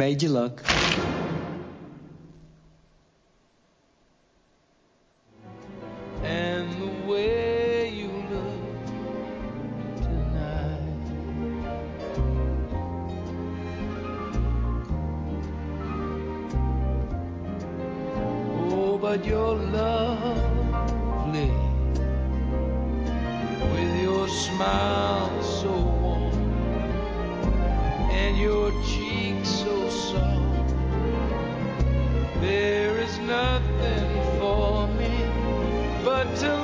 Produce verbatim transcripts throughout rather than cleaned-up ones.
made you look. And the way you look tonight, oh, but you're lovely with your smile so warm and your cheeks so soft. There is nothing for me but to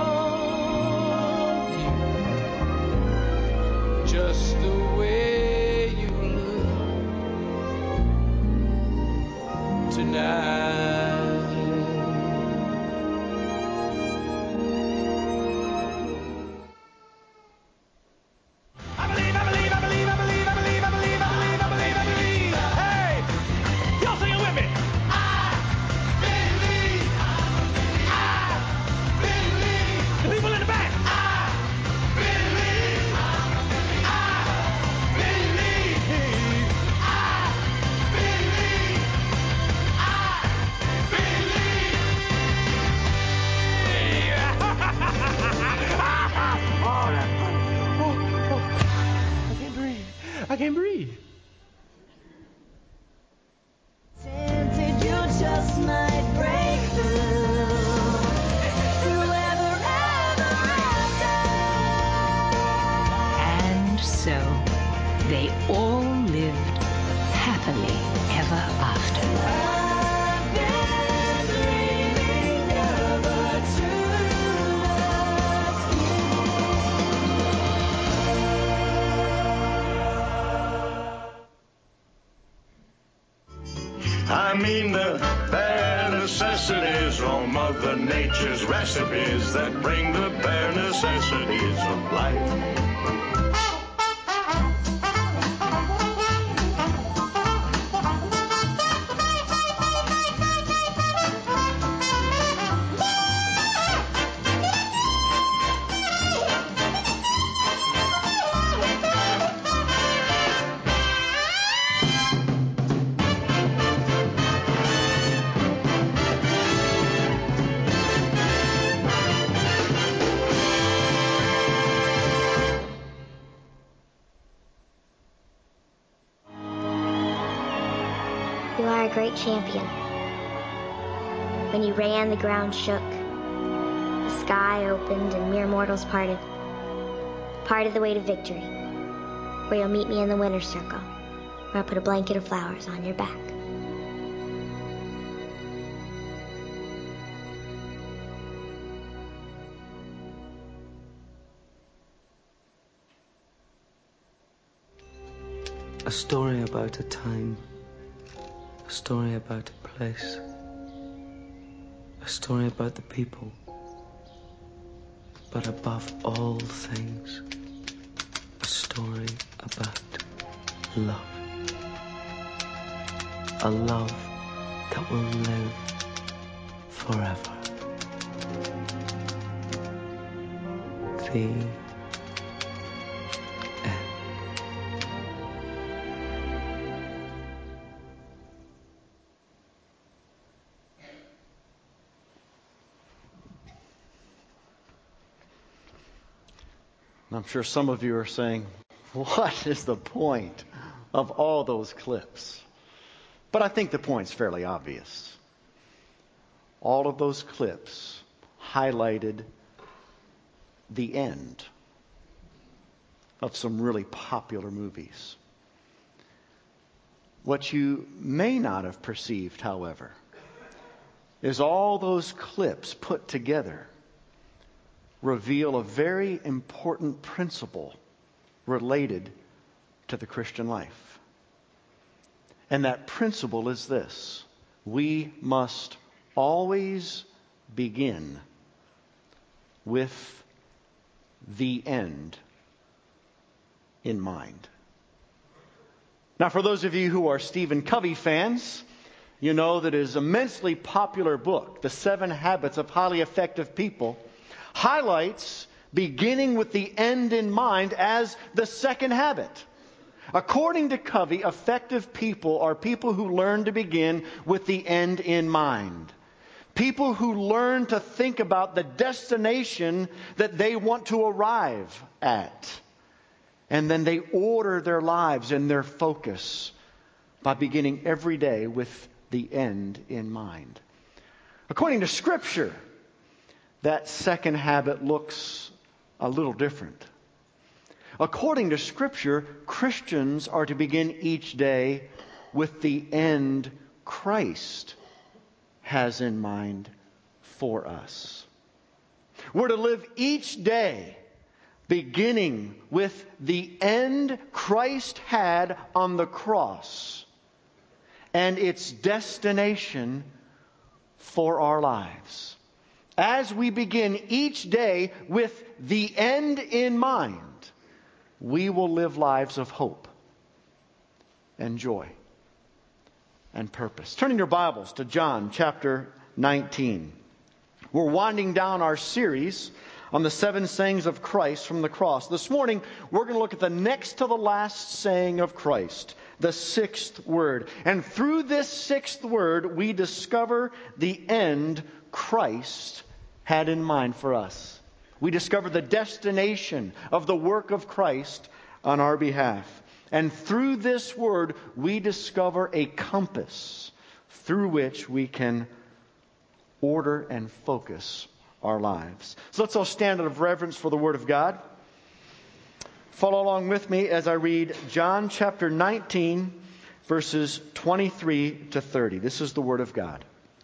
love you just the way you look tonight. I believe, I believe, I believe, I believe, I believe, I believe, I believe, I believe, I believe. Hey, y'all sing it with me. People in the back. I believe. I believe. I believe. I believe. Oh, that's funny. Oh, oh. I can't breathe. I can't breathe. Tempted you just might break through. And so they all lived happily ever after. I've been dreaming of a true I mean the bare necessities, or Mother Nature's recipes that bring the bare necessities of life. You are a great champion. When you ran, the ground shook. The sky opened and mere mortals parted. Part of the way to victory, where you'll meet me in the winner's circle, where I'll put a blanket of flowers on your back. A story about a time. A story about a place. A story about the people. But above all things, a story about love. A love that will live forever. The end. I'm sure some of you are saying, what is the point of all those clips? But I think the point's fairly obvious. All of those clips highlighted the end of some really popular movies. What you may not have perceived, however, is all those clips put together reveal a very important principle related to the Christian life. And that principle is this: we must always begin with the end in mind. Now, for those of you who are Stephen Covey fans, you know that his immensely popular book, The Seven Habits of Highly Effective People, highlights beginning with the end in mind as the second habit. According to Covey, effective people are people who learn to begin with the end in mind. People who learn to think about the destination that they want to arrive at. And then they order their lives and their focus by beginning every day with the end in mind. According to Scripture, that second habit looks a little different. According to Scripture, Christians are to begin each day with the end Christ has in mind for us. We're to live each day beginning with the end Christ had on the cross and its destination for our lives. As we begin each day with the end in mind, we will live lives of hope and joy and purpose. Turning your Bibles to John chapter nineteen. We're winding down our series on the seven sayings of Christ from the cross. This morning, we're going to look at the next to the last saying of Christ, the sixth word. And through this sixth word, we discover the end Christ had in mind for us. We discover the destination of the work of Christ on our behalf. And through this word, we discover a compass through which we can order and focus our lives. So let's all stand out of reverence for the Word of God. Follow along with me as I read John chapter nineteen, verses twenty-three to thirty. This is the Word of God.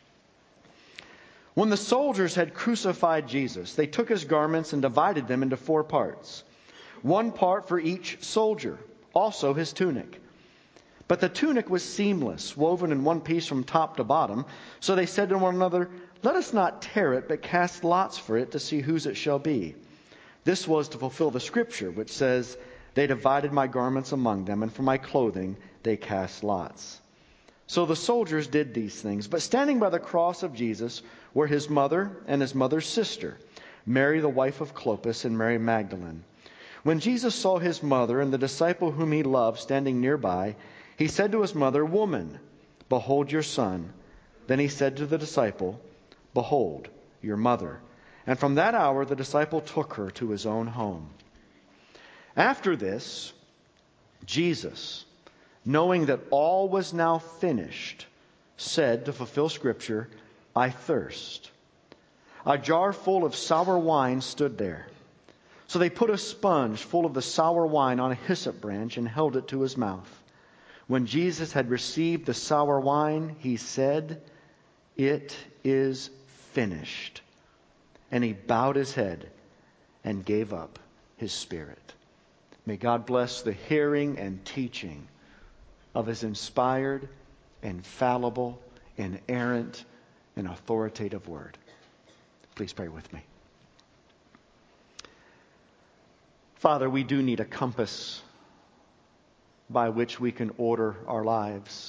When the soldiers had crucified Jesus, they took his garments and divided them into four parts, one part for each soldier, also his tunic. But the tunic was seamless, woven in one piece from top to bottom. So they said to one another, "Let us not tear it, but cast lots for it to see whose it shall be." This was to fulfill the scripture, which says, "They divided my garments among them, and for my clothing they cast lots." So the soldiers did these things. But standing by the cross of Jesus were his mother and his mother's sister, Mary the wife of Clopas and Mary Magdalene. When Jesus saw his mother and the disciple whom he loved standing nearby, he said to his mother, "Woman, behold your son." Then he said to the disciple, "Behold your mother." And from that hour the disciple took her to his own home. After this, Jesus, knowing that all was now finished, said, to fulfill Scripture, "I thirst." A jar full of sour wine stood there. So they put a sponge full of the sour wine on a hyssop branch and held it to his mouth. When Jesus had received the sour wine, he said, "It is finished." And he bowed his head and gave up his spirit. May God bless the hearing and teaching of his inspired, infallible, inerrant, and authoritative word. Please pray with me. Father, we do need a compass by which we can order our lives.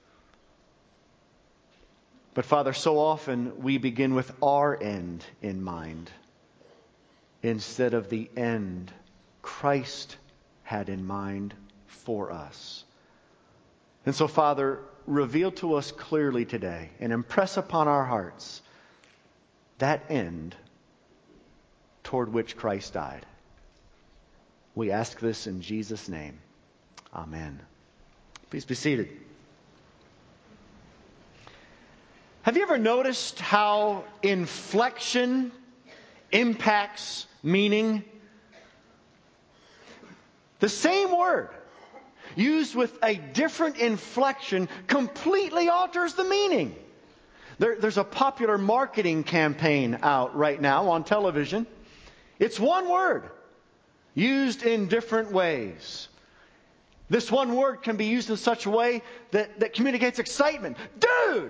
But Father, so often we begin with our end in mind instead of the end Christ had in mind for us. And so, Father, reveal to us clearly today and impress upon our hearts that end toward which Christ died. We ask this in Jesus' name. Amen. Please be seated. Have you ever noticed how inflection impacts meaning? The same word, used with a different inflection, completely alters the meaning. There, there's a popular marketing campaign out right now on television. It's one word, used in different ways. This one word can be used in such a way that, that communicates excitement. Dude!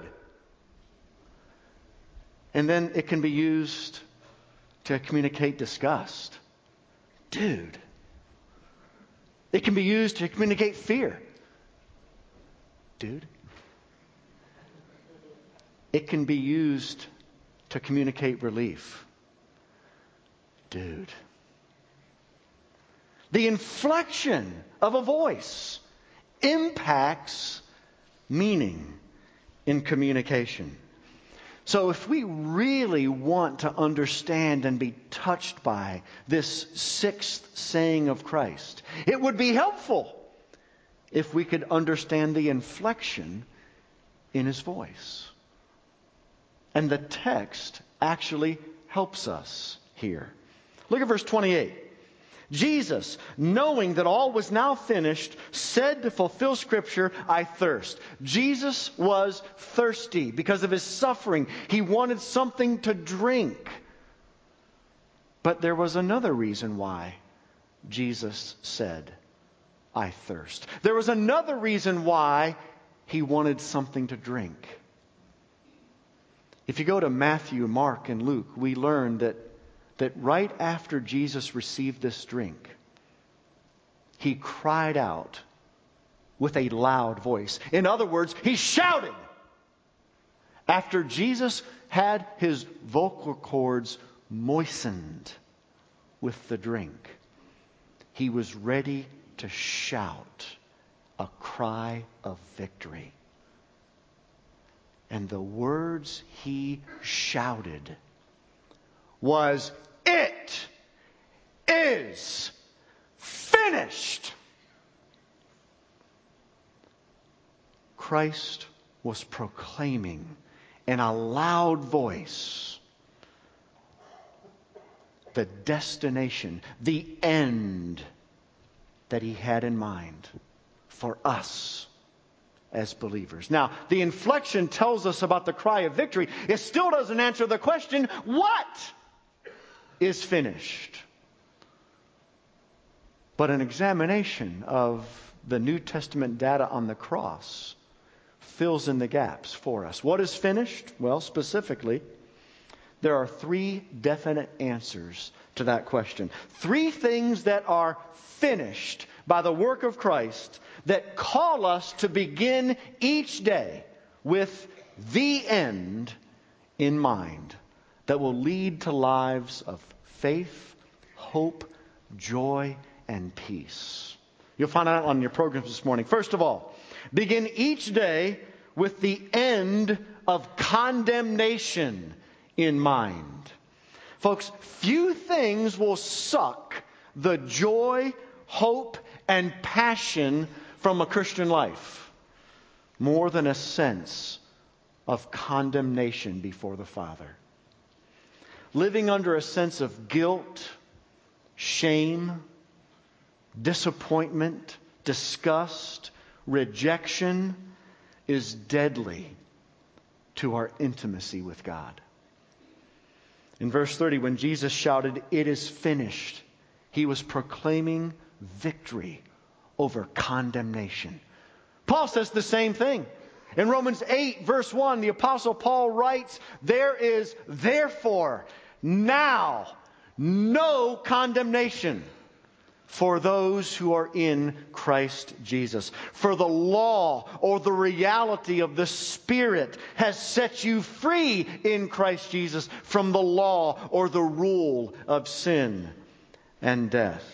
And then it can be used to communicate disgust. Dude. It can be used to communicate fear. Dude. It can be used to communicate relief. Dude. The inflection of a voice impacts meaning in communication. So if we really want to understand and be touched by this sixth saying of Christ, it would be helpful if we could understand the inflection in His voice. And the text actually helps us here. Look at verse twenty-eight. Jesus, knowing that all was now finished, said to fulfill Scripture, I thirst. Jesus was thirsty because of His suffering. He wanted something to drink. But there was another reason why Jesus said, I thirst. There was another reason why He wanted something to drink. If you go to Matthew, Mark, and Luke, we learn that that right after Jesus received this drink, He cried out with a loud voice. In other words, He shouted. After Jesus had His vocal cords moistened with the drink, He was ready to shout a cry of victory. And the words He shouted was, it is finished. Christ was proclaiming in a loud voice the destination, the end that He had in mind for us as believers. Now, the inflection tells us about the cry of victory. It still doesn't answer the question, what is finished? But an examination of the New Testament data on the cross fills in the gaps for us. What is finished? Well, specifically, there are three definite answers to that question. Three things that are finished by the work of Christ that call us to begin each day with the end in mind, that will lead to lives of faith, hope, joy, and peace. You'll find out on your programs this morning. First of all, begin each day with the end of condemnation in mind. Folks, few things will suck the joy, hope, and passion from a Christian life more than a sense of condemnation before the Father. Living under a sense of guilt, shame, disappointment, disgust, rejection is deadly to our intimacy with God. In verse thirty, when Jesus shouted, "It is finished," He was proclaiming victory over condemnation. Paul says the same thing. In Romans eight, verse one, the Apostle Paul writes, "There is therefore now no condemnation for those who are in Christ Jesus. For the law, or the reality of the Spirit, has set you free in Christ Jesus from the law, or the rule of sin and death."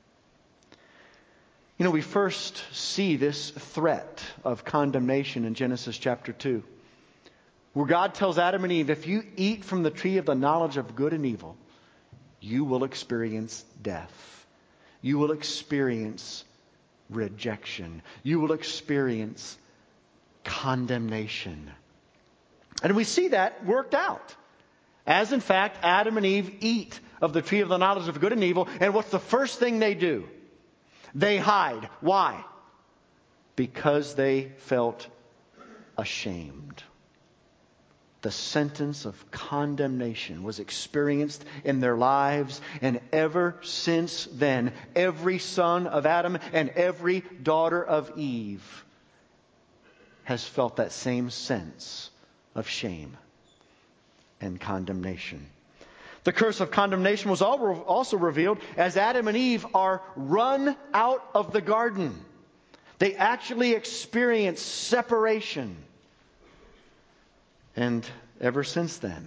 You know, we first see this threat of condemnation in Genesis chapter two, where God tells Adam and Eve, if you eat from the tree of the knowledge of good and evil, you will experience death. You will experience rejection. You will experience condemnation. And we see that worked out. As in fact, Adam and Eve eat of the tree of the knowledge of good and evil, and what's the first thing they do? They hide. Why? Because they felt ashamed. The sentence of condemnation was experienced in their lives, and ever since then, every son of Adam and every daughter of Eve has felt that same sense of shame and condemnation. The curse of condemnation was also revealed as Adam and Eve are run out of the garden. They actually experience separation. And ever since then,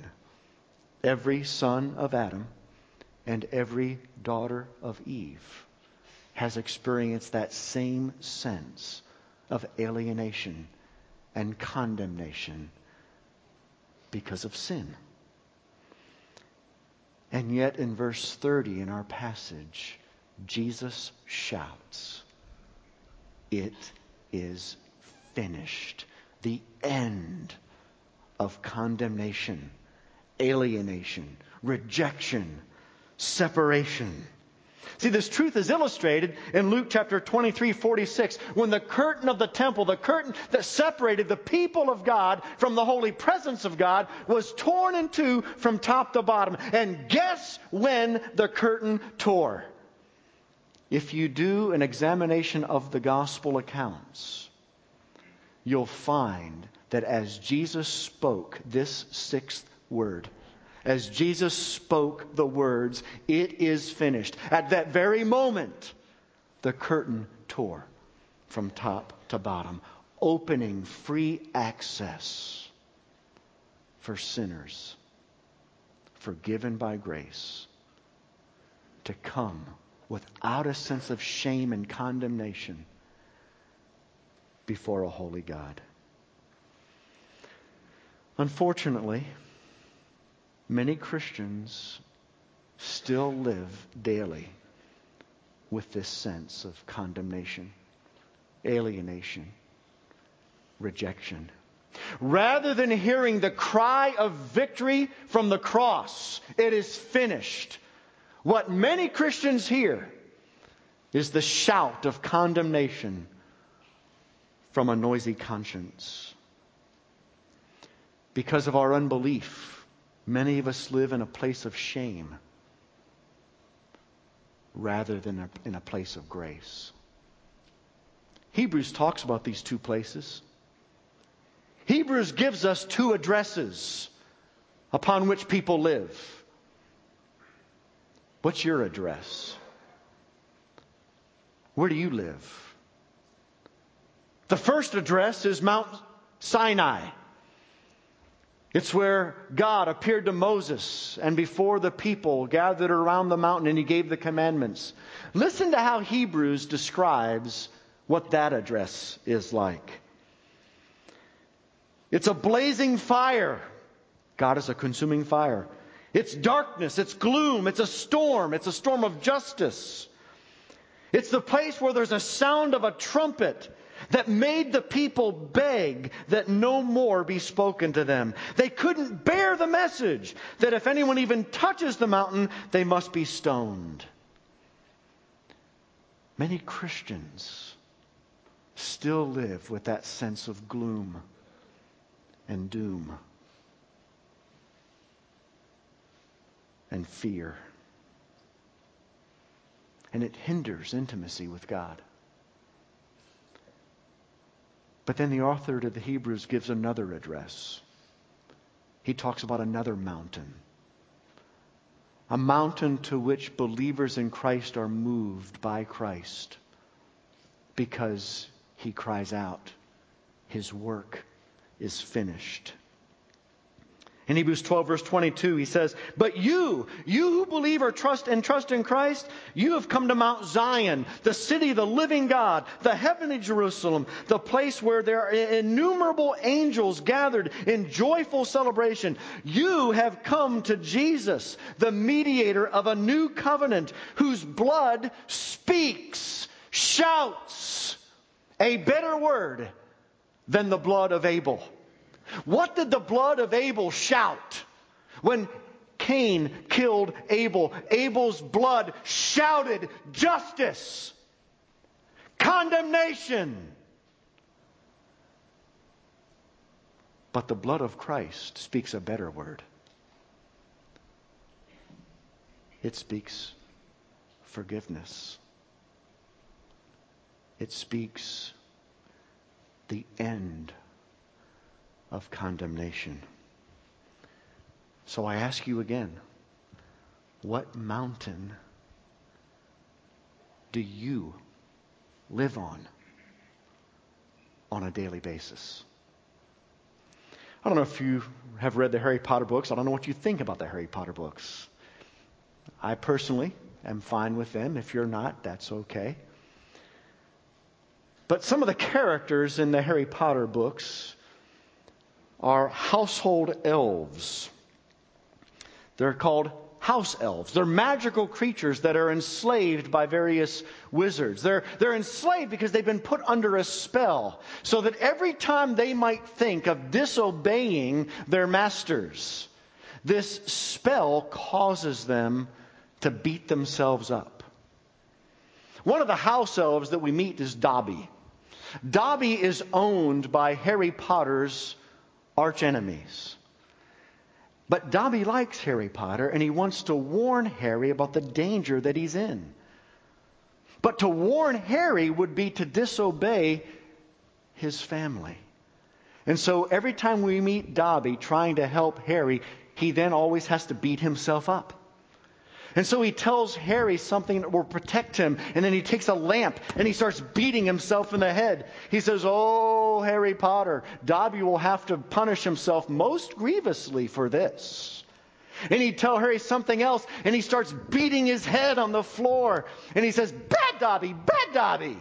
every son of Adam and every daughter of Eve has experienced that same sense of alienation and condemnation because of sin. And yet in verse thirty in our passage, Jesus shouts, "It is finished." The end of condemnation, alienation, rejection, separation. See, this truth is illustrated in Luke chapter twenty-three, forty-six, when the curtain of the temple, the curtain that separated the people of God from the holy presence of God, was torn in two from top to bottom. And guess when the curtain tore? If you do an examination of the gospel accounts, you'll find that as Jesus spoke this sixth word, as Jesus spoke the words, "It is finished," at that very moment, the curtain tore from top to bottom, opening free access for sinners, forgiven by grace, to come without a sense of shame and condemnation before a holy God. Unfortunately, many Christians still live daily with this sense of condemnation, alienation, rejection. Rather than hearing the cry of victory from the cross, "It is finished," what many Christians hear is the shout of condemnation from a noisy conscience. Because of our unbelief, many of us live in a place of shame rather than a, in a place of grace. Hebrews talks about these two places. Hebrews gives us two addresses upon which people live. What's your address? Where do you live? The first address is Mount Sinai. It's where God appeared to Moses and before the people gathered around the mountain, and He gave the commandments. Listen to how Hebrews describes what that address is like. It's a blazing fire. God is a consuming fire. It's darkness. It's gloom. It's a storm. It's a storm of justice. It's the place where there's a sound of a trumpet that made the people beg that no more be spoken to them. They couldn't bear the message that if anyone even touches the mountain, they must be stoned. Many Christians still live with that sense of gloom and doom and fear. And it hinders intimacy with God. But then the author to the Hebrews gives another address. He talks about another mountain. A mountain to which believers in Christ are moved by Christ because He cries out, His work is finished. In Hebrews twelve, verse twenty-two, he says, "But you, you who believe or trust and trust in Christ, you have come to Mount Zion, the city of the living God, the heavenly Jerusalem, the place where there are innumerable angels gathered in joyful celebration. You have come to Jesus, the mediator of a new covenant, whose blood speaks, shouts a better word than the blood of Abel." What did the blood of Abel shout? When Cain killed Abel, Abel's blood shouted justice, condemnation. But the blood of Christ speaks a better word. It speaks forgiveness. It speaks the end of condemnation. So I ask you again, what mountain do you live on on a daily basis? I don't know if you have read the Harry Potter books. I don't know what you think about the Harry Potter books. I personally am fine with them. If you're not, that's okay. But some of the characters in the Harry Potter books are household elves. They're called house elves. They're magical creatures that are enslaved by various wizards. They're, they're enslaved because they've been put under a spell, so that every time they might think of disobeying their masters, this spell causes them to beat themselves up. One of the house elves that we meet is Dobby. Dobby is owned by Harry Potter's archenemies. But Dobby likes Harry Potter, and he wants to warn Harry about the danger that he's in. But to warn Harry would be to disobey his family. And so every time we meet Dobby trying to help Harry, he then always has to beat himself up. And so he tells Harry something that will protect him. And then he takes a lamp and he starts beating himself in the head. He says, "Oh, Harry Potter, Dobby will have to punish himself most grievously for this." And he'd tell Harry something else, and he starts beating his head on the floor. And he says, "Bad Dobby, bad Dobby."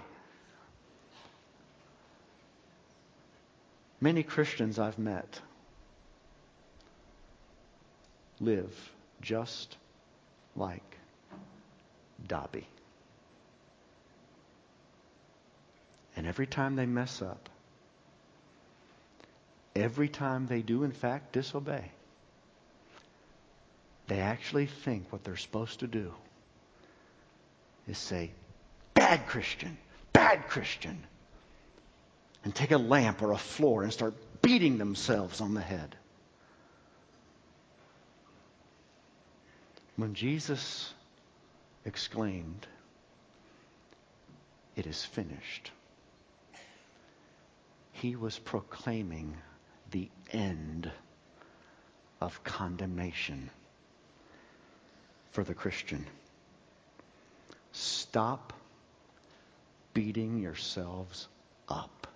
Many Christians I've met live just like Dobby. And every time they mess up, every time they do in fact disobey, they actually think what they're supposed to do is say, "Bad Christian, bad Christian," and take a lamp or a floor and start beating themselves on the head. When Jesus exclaimed, "It is finished," he was proclaiming the end of condemnation for the Christian. Stop beating yourselves up.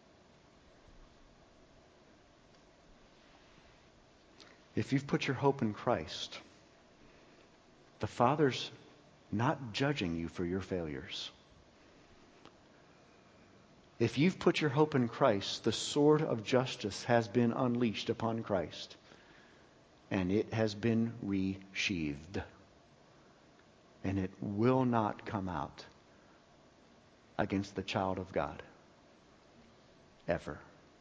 If you've put your hope in Christ, the Father's not judging you for your failures. If you've put your hope in Christ, the sword of justice has been unleashed upon Christ, and it has been resheathed, and it will not come out against the child of God ever.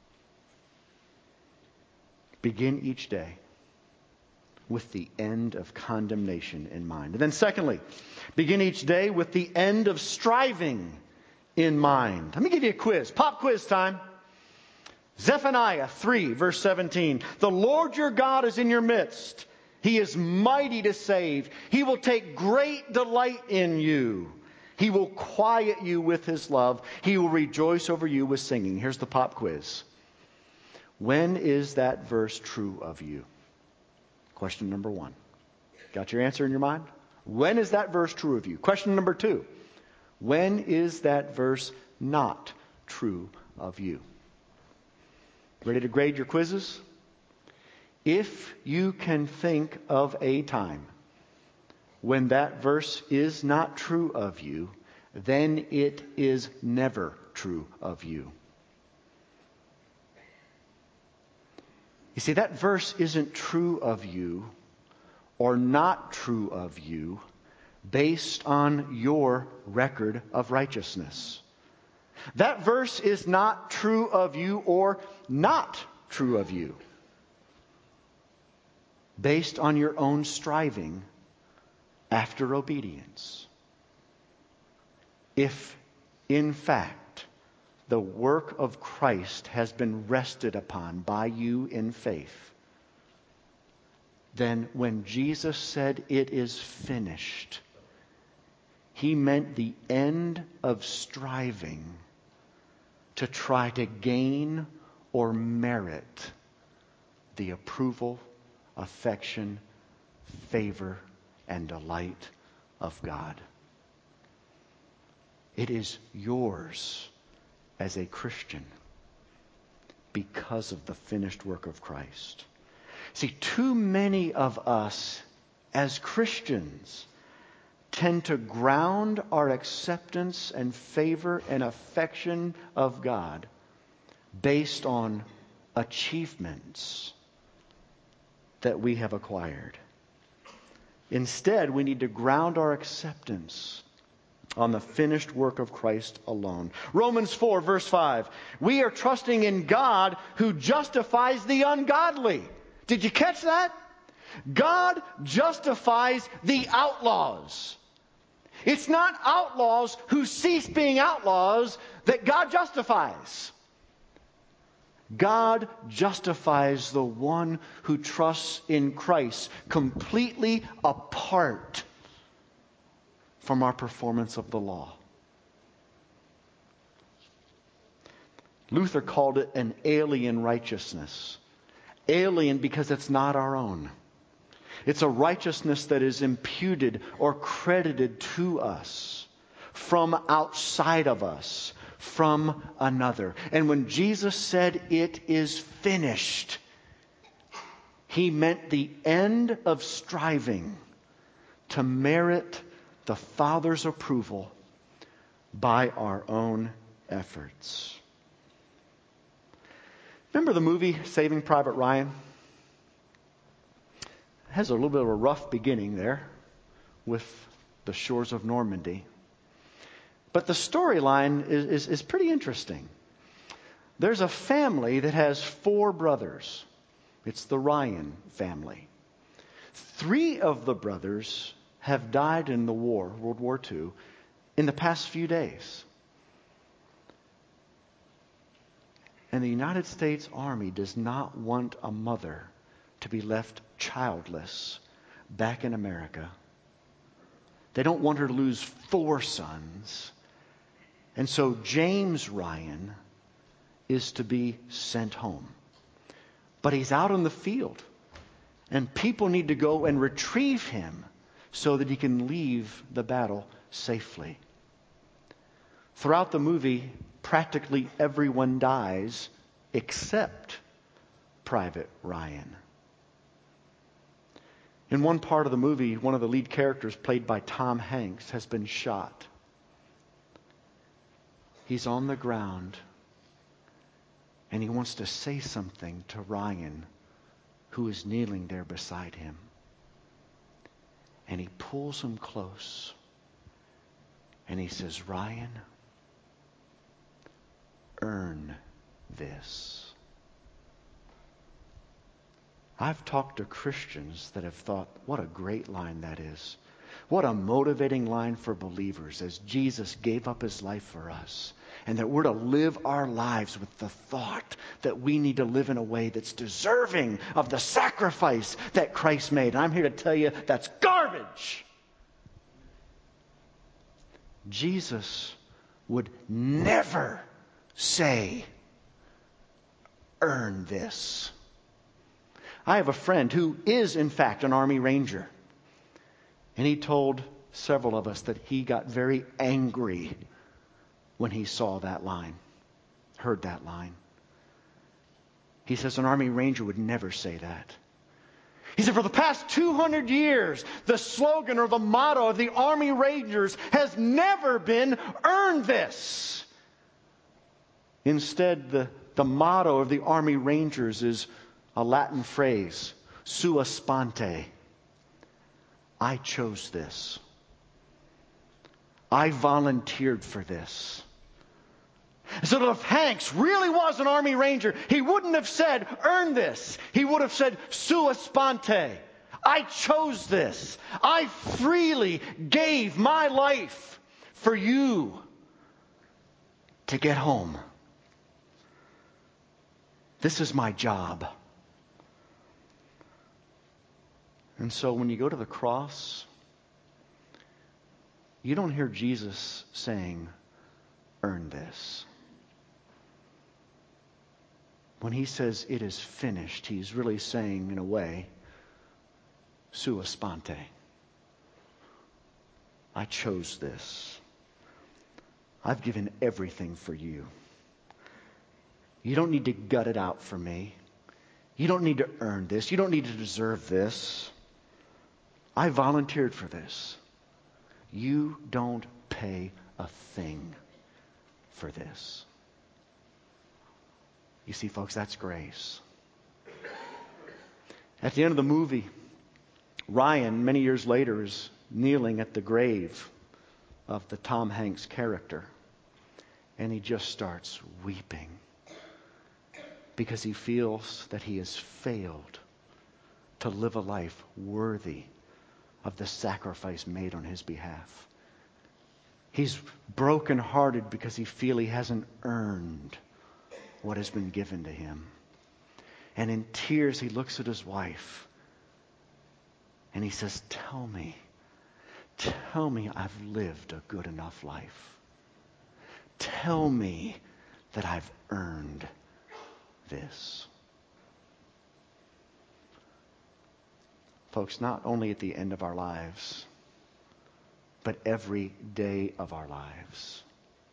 Begin each day with the end of condemnation in mind. And then secondly, begin each day with the end of striving in mind. Let me give you a quiz. Pop quiz time. Zephaniah three, verse seventeen. "The Lord your God is in your midst. He is mighty to save. He will take great delight in you. He will quiet you with his love. He will rejoice over you with singing." Here's the pop quiz. When is that verse true of you? Question number one. Got your answer in your mind? When is that verse true of you? Question number two. When is that verse not true of you? Ready to grade your quizzes? If you can think of a time when that verse is not true of you, then it is never true of you. You see, that verse isn't true of you or not true of you based on your record of righteousness. That verse is not true of you or not true of you based on your own striving after obedience. If, in fact, the work of Christ has been rested upon by you in faith, then when Jesus said it is finished, he meant the end of striving to try to gain or merit the approval, affection, favor, and delight of God. It is yours as a Christian because of the finished work of Christ. See, too many of us as Christians tend to ground our acceptance and favor and affection of God based on achievements that we have acquired. Instead, we need to ground our acceptance on the finished work of Christ alone. Romans four, verse five. We are trusting in God who justifies the ungodly. Did you catch that? God justifies the outlaws. It's not outlaws who cease being outlaws that God justifies. God justifies the one who trusts in Christ completely apart from our performance of the law. Luther called it an alien righteousness. Alien because it's not our own. It's a righteousness that is imputed or credited to us from outside of us, from another. And when Jesus said, "It is finished," He meant the end of striving to merit the Father's approval by our own efforts. Remember the movie Saving Private Ryan? It has a little bit of a rough beginning there with the shores of Normandy. But the storyline is, is, is pretty interesting. There's a family that has four brothers. It's the Ryan family. Three of the brothers have died in the war, World War Two, in the past few days. And the United States Army does not want a mother to be left childless back in America. They don't want her to lose four sons. And so James Ryan is to be sent home. But he's out in the field. And people need to go and retrieve him so that he can leave the battle safely. Throughout the movie, practically everyone dies except Private Ryan. In one part of the movie, one of the lead characters, played by Tom Hanks, has been shot. He's on the ground, and he wants to say something to Ryan, who is kneeling there beside him. And he pulls him close, and he says, "Ryan, earn this." I've talked to Christians that have thought, what a great line that is. What a motivating line for believers as Jesus gave up His life for us. And that we're to live our lives with the thought that we need to live in a way that's deserving of the sacrifice that Christ made. And I'm here to tell you that's garbage. Jesus would never say, "Earn this." I have a friend who is, in fact, an Army Ranger. And he told several of us that he got very angry when he saw that line, heard that line. He says an Army Ranger would never say that. He said, for the past two hundred years, the slogan or the motto of the Army Rangers has never been, "Earn this." Instead, the, the motto of the Army Rangers is a Latin phrase, "Sua sponte." I chose this. I volunteered for this. So that if Hanks really was an Army Ranger, he wouldn't have said, "Earn this." He would have said, "Sua sponte." I chose this. I freely gave my life for you to get home. This is my job. And so when you go to the cross, you don't hear Jesus saying, "Earn this." When He says, "It is finished," He's really saying, in a way, "Sua sponte." I chose this. I've given everything for you. You don't need to gut it out for me. You don't need to earn this. You don't need to deserve this. I volunteered for this. you don't pay a thing for this. You see, folks, that's grace. At the end of the movie, Ryan, many years later, is kneeling at the grave of the Tom Hanks character. And he just starts weeping because he feels that he has failed to live a life worthy of the sacrifice made on his behalf. He's brokenhearted because he feels he hasn't earned what has been given to him. And in tears, he looks at his wife and he says, tell me, tell me I've lived a good enough life. Tell me that I've earned this. Folks, not only at the end of our lives, but every day of our lives,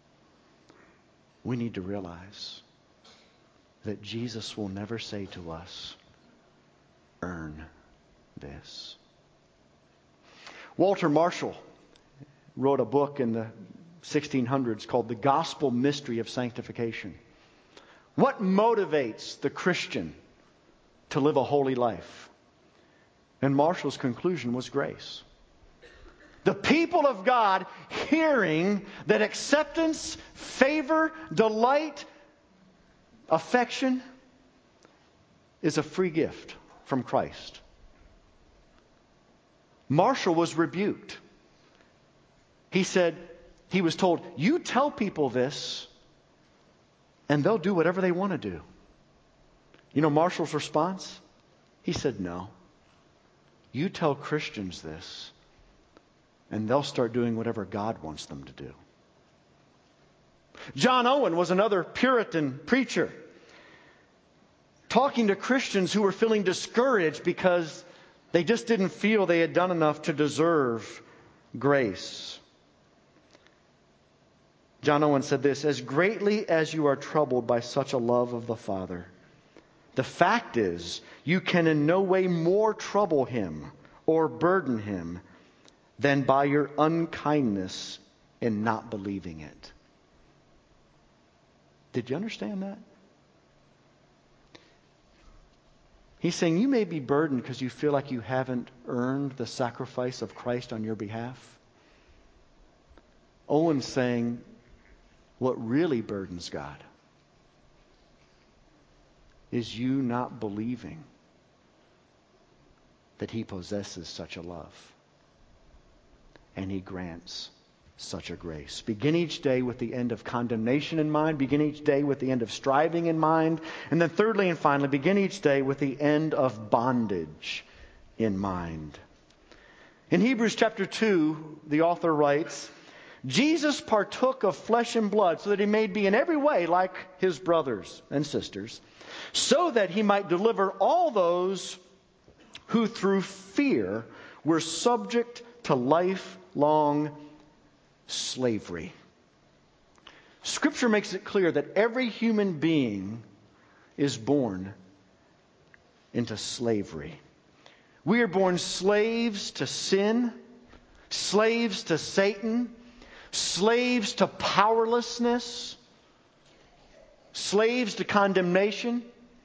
we need to realize that Jesus will never say to us, earn this. Walter Marshall wrote a book in the sixteen hundreds called The Gospel Mystery of Sanctification. What motivates the Christian to live a holy life? And Marshall's conclusion was grace. The people of God hearing that acceptance, favor, delight, affection is a free gift from Christ. Marshall was rebuked. He said, he was told, you tell people this and they'll do whatever they want to do. You know Marshall's response? He said, no. You tell Christians this and they'll start doing whatever God wants them to do. John Owen was another Puritan preacher, talking to Christians who were feeling discouraged because they just didn't feel they had done enough to deserve grace. John Owen said this, as greatly as you are troubled by such a love of the Father, the fact is you can in no way more trouble Him or burden Him than by your unkindness in not believing it. Did you understand that? He's saying you may be burdened because you feel like you haven't earned the sacrifice of Christ on your behalf. Owen's saying what really burdens God is you not believing that He possesses such a love and He grants such a grace. Begin each day with the end of condemnation in mind. Begin each day with the end of striving in mind. And then thirdly and finally, begin each day with the end of bondage in mind. In Hebrews chapter two, the author writes, Jesus partook of flesh and blood so that He may be in every way like His brothers and sisters, so that He might deliver all those who through fear were subject to lifelong slavery. Scripture makes it clear that every human being is born into slavery. We are born slaves to sin, slaves to Satan, slaves to powerlessness, slaves to condemnation,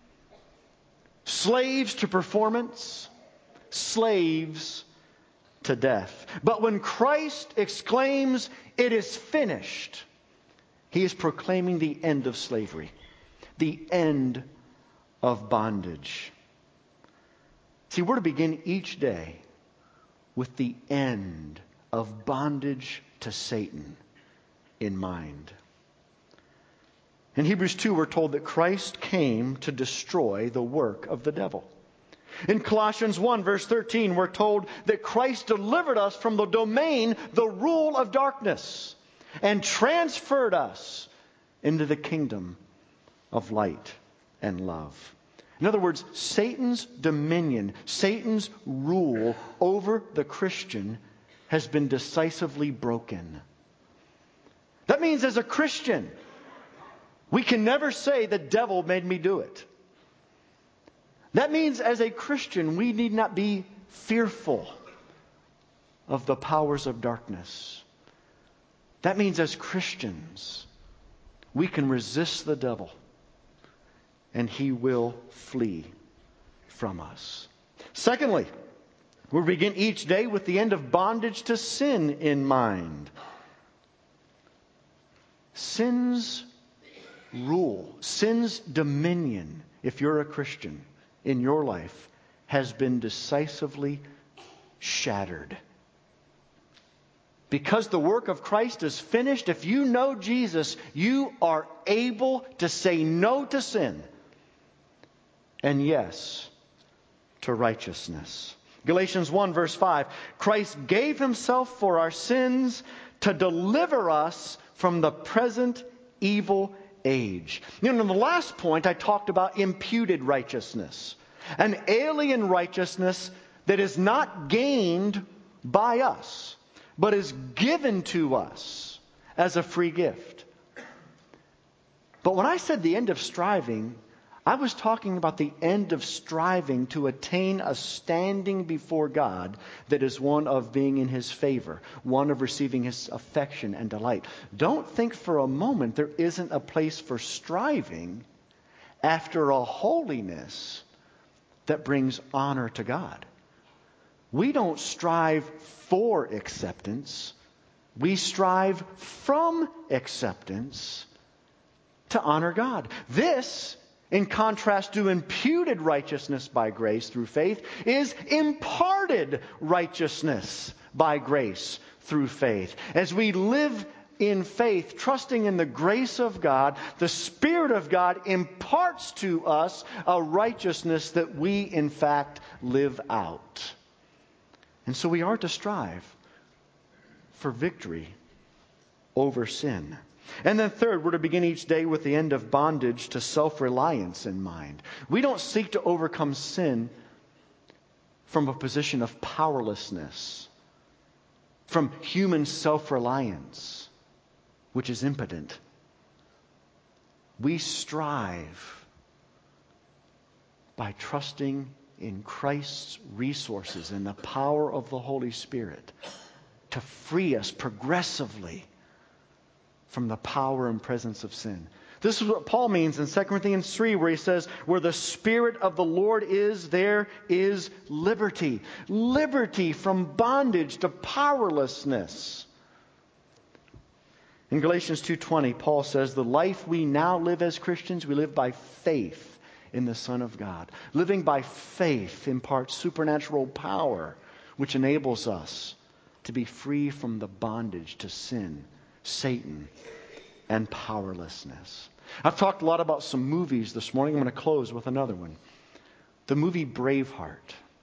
slaves to performance, slaves to death. But when Christ exclaims, "It is finished," He is proclaiming the end of slavery, the end of bondage. See, we're to begin each day with the end of bondage to Satan in mind. In Hebrews two, we're told that Christ came to destroy the work of the devil. In Colossians one, verse thirteen, we're told that Christ delivered us from the domain, the rule of darkness, and transferred us into the kingdom of light and love. In other words, Satan's dominion, Satan's rule over the Christian has been decisively broken. That means as a Christian, we can never say the devil made me do it. That means as a Christian, we need not be fearful of the powers of darkness. That means as Christians, we can resist the devil and he will flee from us. Secondly, we begin each day with the end of bondage to sin in mind. Sin's rule, sin's dominion, if you're a Christian in your life, has been decisively shattered. Because the work of Christ is finished, if you know Jesus, you are able to say no to sin and yes to righteousness. Galatians one verse five, Christ gave himself for our sins to deliver us from the present evil age. You know, in the last point, I talked about imputed righteousness. An alien righteousness that is not gained by us, but is given to us as a free gift. But when I said the end of striving, I was talking about the end of striving to attain a standing before God that is one of being in His favor, one of receiving His affection and delight. Don't think for a moment there isn't a place for striving after a holiness that brings honor to God. We don't strive for acceptance. We strive from acceptance to honor God. This, in contrast to imputed righteousness by grace through faith, is imparted righteousness by grace through faith. As we live in faith, trusting in the grace of God, the Spirit of God imparts to us a righteousness that we, in fact, live out. And so we are to strive for victory over sin. And then third, we're to begin each day with the end of bondage to self-reliance in mind. We don't seek to overcome sin from a position of powerlessness, from human self-reliance, which is impotent. We strive by trusting in Christ's resources and the power of the Holy Spirit to free us progressively from the power and presence of sin. This is what Paul means in Second Corinthians three, where he says, where the Spirit of the Lord is, there is liberty. Liberty from bondage to powerlessness. In Galatians two twenty, Paul says, the life we now live as Christians, we live by faith in the Son of God. Living by faith imparts supernatural power, which enables us to be free from the bondage to sin, Satan, and powerlessness. I've talked a lot about some movies this morning. I'm going to close with another one. The movie Braveheart.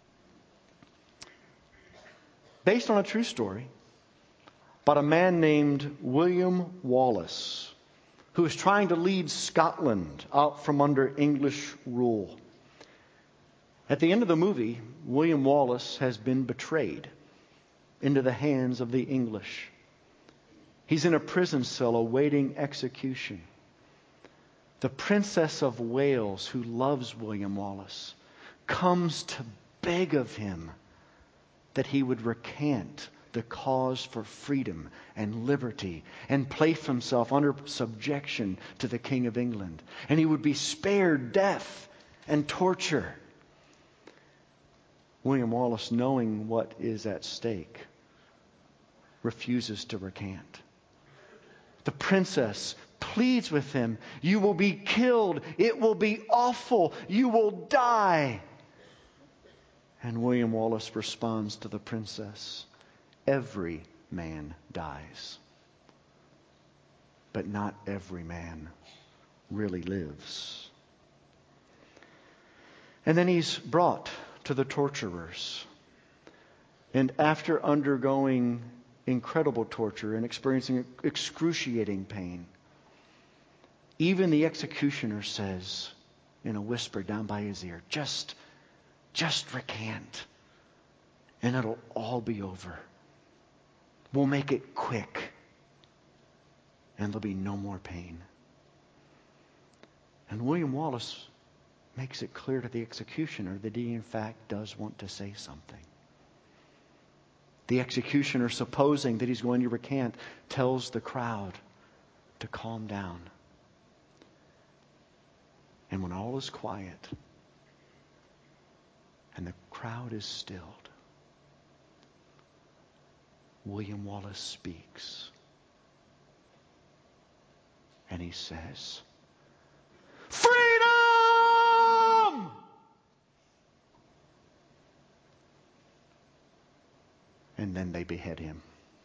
Based on a true story about a man named William Wallace, who is trying to lead Scotland out from under English rule. At the end of the movie, William Wallace has been betrayed into the hands of the English. He's in a prison cell awaiting execution. The Princess of Wales, who loves William Wallace, comes to beg of him that he would recant the cause for freedom and liberty and place himself under subjection to the King of England. And he would be spared death and torture. William Wallace, knowing what is at stake, refuses to recant. The princess pleads with him, you will be killed. It will be awful. You will die. And William Wallace responds to the princess, every man dies, but not every man really lives. And then he's brought to the torturers. And after undergoing incredible torture and experiencing excruciating pain, even the executioner says in a whisper down by his ear, just, just recant, and it'll all be over. We'll make it quick, and there'll be no more pain. And William Wallace makes it clear to the executioner that he in fact does want to say something. The executioner, supposing that he's going to recant, tells the crowd to calm down. And when all is quiet and the crowd is stilled, William Wallace speaks. And he says, "Freedom!" And then they behead him.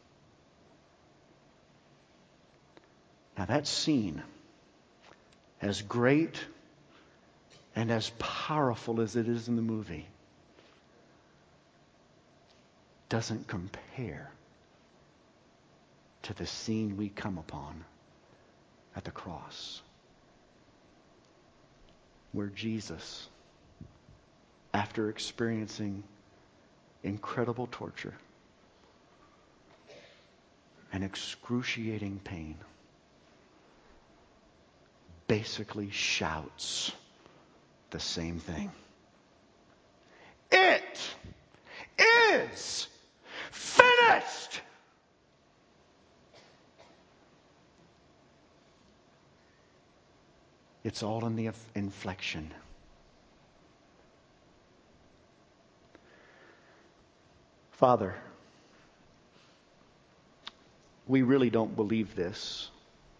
Now that scene, as great and as powerful as it is in the movie, doesn't compare to the scene we come upon at the cross, where Jesus, after experiencing incredible torture and excruciating pain, basically shouts the same thing. It is finished! It's all in the inflection. Father, we really don't believe this.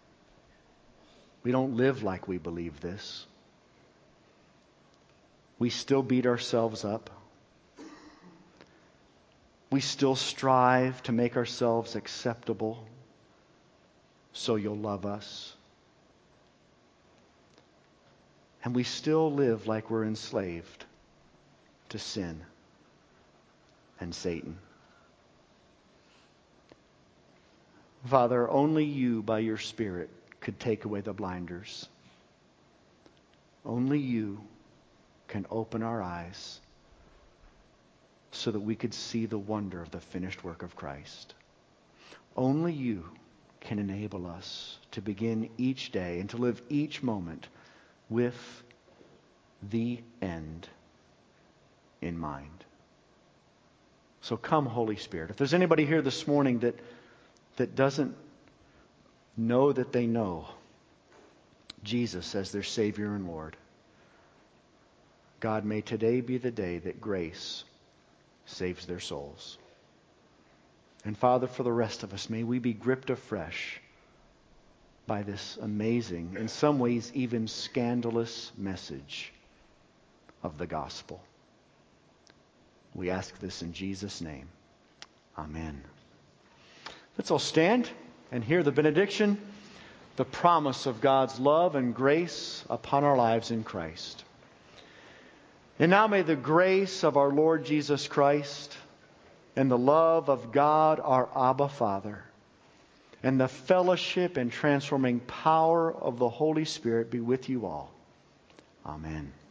We don't live like we believe this. We still beat ourselves up. We still strive to make ourselves acceptable so you'll love us. And we still live like we're enslaved to sin and Satan. Father, only you by your Spirit could take away the blinders. Only you can open our eyes so that we could see the wonder of the finished work of Christ. Only you can enable us to begin each day and to live each moment with the end in mind. So come, Holy Spirit. If there's anybody here this morning that, that doesn't know that they know Jesus as their Savior and Lord, God, may today be the day that grace saves their souls. And Father, for the rest of us, may we be gripped afresh by this amazing, in some ways even scandalous message of the gospel. We ask this in Jesus' name. Amen. Let's all stand and hear the benediction, the promise of God's love and grace upon our lives in Christ. And now may the grace of our Lord Jesus Christ and the love of God our Abba Father and the fellowship and transforming power of the Holy Spirit be with you all. Amen.